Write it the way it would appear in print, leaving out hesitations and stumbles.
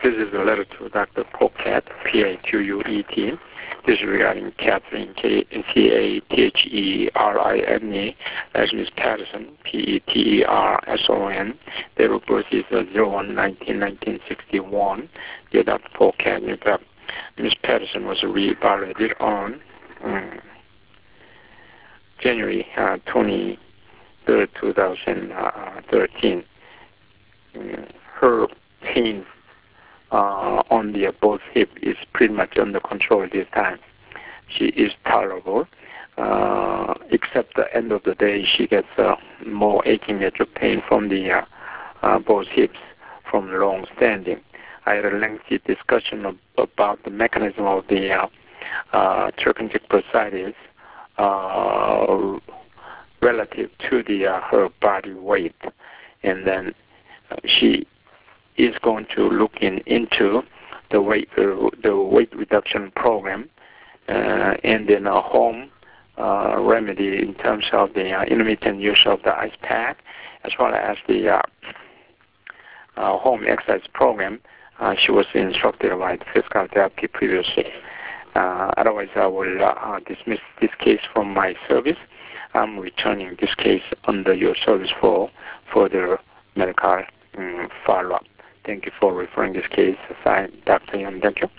This is a letter to Dr. Paquette, P-A-Q-U-E-T. This is regarding Catherine, Catherine, as Ms. Patterson, Petterson. Date of birth is 01/19/1961. Dear Dr. Paquette, Ms. Patterson was re-evaluated on January 23rd, 2013. Her pain on the both hip is pretty much under control this time. She is tolerable, except the end of the day she gets more aching major pain from the both hips from long standing. I had a lengthy discussion about the mechanism of the trochanteric bursitis relative to the her body weight, and then she is going to look into the weight reduction program, and then a home remedy in terms of the intermittent use of the ice pack, as well as the home exercise program. She was instructed by the physical therapy previously. Otherwise, I will dismiss this case from my service. I'm returning this case under your service for further medical follow-up. Thank you for referring this case. Signed, Dr. Young. Thank you.